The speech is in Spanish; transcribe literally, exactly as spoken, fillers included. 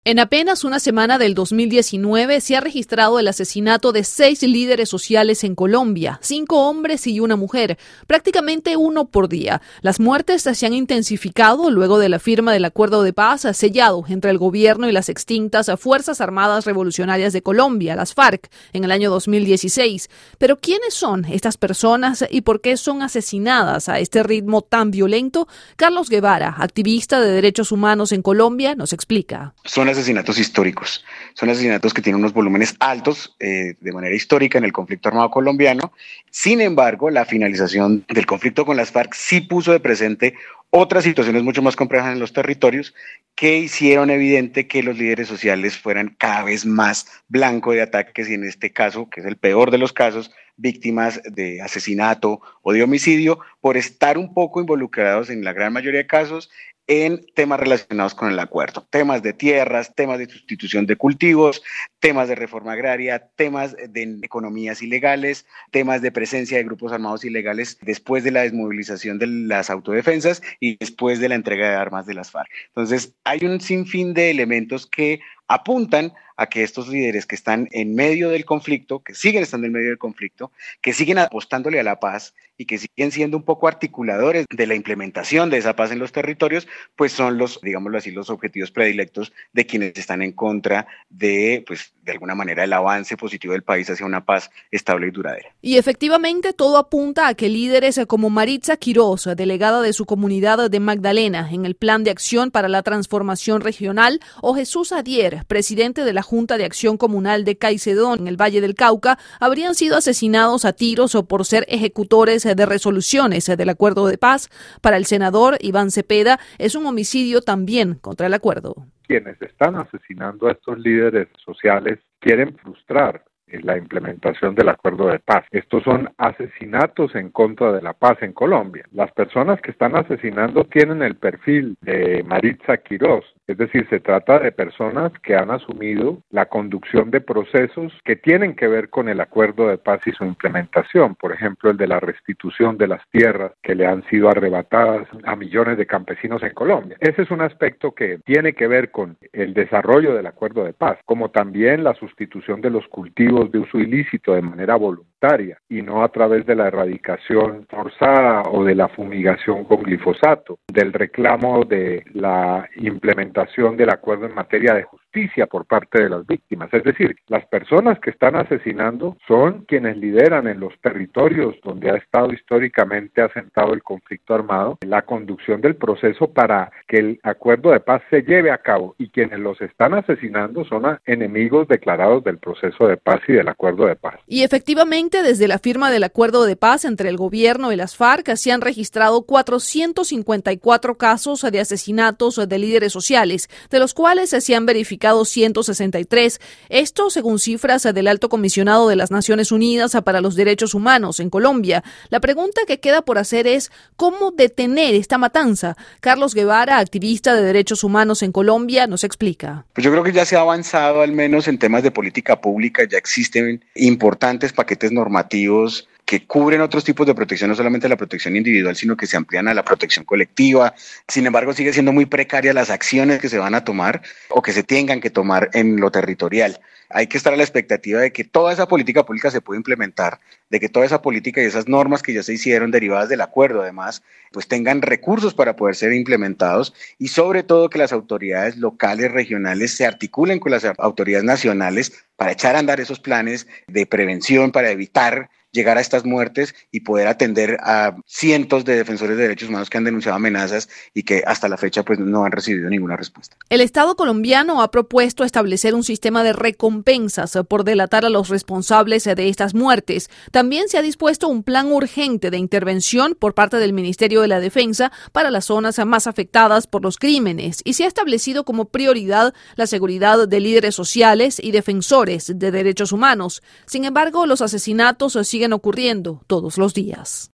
En apenas una semana del dos mil diecinueve se ha registrado el asesinato de seis líderes sociales en Colombia, cinco hombres y una mujer, prácticamente uno por día. Las muertes se han intensificado luego de la firma del acuerdo de paz sellado entre el gobierno y las extintas Fuerzas Armadas Revolucionarias de Colombia, las FARC, en el año dos mil dieciséis. Pero ¿quiénes son estas personas y por qué son asesinadas a este ritmo tan violento? Carlos Guevara, activista de derechos humanos en Colombia, nos explica. Son asesinatos históricos, son asesinatos que tienen unos volúmenes altos eh, de manera histórica en el conflicto armado colombiano. Sin embargo, la finalización del conflicto con las FARC sí puso de presente otras situaciones mucho más complejas en los territorios que hicieron evidente que los líderes sociales fueran cada vez más blanco de ataques y en este caso, que es el peor de los casos, víctimas de asesinato o de homicidio por estar un poco involucrados en la gran mayoría de casos en temas relacionados con el acuerdo, temas de tierras, temas de sustitución de cultivos, temas de reforma agraria, temas de economías ilegales, temas de presencia de grupos armados ilegales después de la desmovilización de las autodefensas y después de la entrega de armas de las FARC. Entonces, hay un sinfín de elementos que apuntan a que estos líderes que están en medio del conflicto, que siguen estando en medio del conflicto, que siguen apostándole a la paz y que siguen siendo un poco articuladores de la implementación de esa paz en los territorios, pues son los, digámoslo así, los objetivos predilectos de quienes están en contra de, pues, de alguna manera, el avance positivo del país hacia una paz estable y duradera. Y efectivamente todo apunta a que líderes como Maritza Quiroz, delegada de su comunidad de Magdalena en el Plan de Acción para la Transformación Regional, o Jesús Adier, presidente de la Junta de Acción Comunal de Caicedo en el Valle del Cauca, habrían sido asesinados a tiros o por ser ejecutores de resoluciones del acuerdo de paz. Para el senador Iván Cepeda, es un homicidio también contra el acuerdo. Quienes están asesinando a estos líderes sociales quieren frustrar la implementación del acuerdo de paz. Estos son asesinatos en contra de la paz en Colombia. Las personas que están asesinando tienen el perfil de Maritza Quiroz, es decir, se trata de personas que han asumido la conducción de procesos que tienen que ver con el acuerdo de paz y su implementación, por ejemplo, el de la restitución de las tierras que le han sido arrebatadas a millones de campesinos en Colombia. Ese es un aspecto que tiene que ver con el desarrollo del acuerdo de paz, como también la sustitución de los cultivos de uso ilícito de manera voluntaria y no a través de la erradicación forzada o de la fumigación con glifosato, del reclamo de la implementación del acuerdo en materia de justicia por parte de las víctimas. Es decir, las personas que están asesinando son quienes lideran en los territorios donde ha estado históricamente asentado el conflicto armado la conducción del proceso para que el acuerdo de paz se lleve a cabo, y quienes los están asesinando son enemigos declarados del proceso de paz y del acuerdo de paz. Y efectivamente, desde la firma del acuerdo de paz entre el gobierno y las FARC se han registrado cuatrocientos cincuenta y cuatro casos de asesinatos de líderes sociales, de los cuales se han verificado ciento sesenta y tres. Esto según cifras del Alto Comisionado de las Naciones Unidas para los Derechos Humanos en Colombia. La pregunta que queda por hacer es ¿cómo detener esta matanza? Carlos Guevara, activista de derechos humanos en Colombia, nos explica. Pues yo creo que ya se ha avanzado al menos en temas de política pública, ya existen importantes paquetes normativos que cubren otros tipos de protección, no solamente la protección individual, sino que se amplían a la protección colectiva. Sin embargo, sigue siendo muy precaria las acciones que se van a tomar o que se tengan que tomar en lo territorial. Hay que estar a la expectativa de que toda esa política pública se pueda implementar, de que toda esa política y esas normas que ya se hicieron derivadas del acuerdo, además, pues tengan recursos para poder ser implementados y sobre todo que las autoridades locales, regionales se articulen con las autoridades nacionales para echar a andar esos planes de prevención, para evitar llegar a estas muertes y poder atender a cientos de defensores de derechos humanos que han denunciado amenazas y que hasta la fecha pues no han recibido ninguna respuesta. El Estado colombiano ha propuesto establecer un sistema de recompensas por delatar a los responsables de estas muertes. También se ha dispuesto un plan urgente de intervención por parte del Ministerio de la Defensa para las zonas más afectadas por los crímenes y se ha establecido como prioridad la seguridad de líderes sociales y defensores de derechos humanos. Sin embargo, los asesinatos siguen ocurriendo todos los días.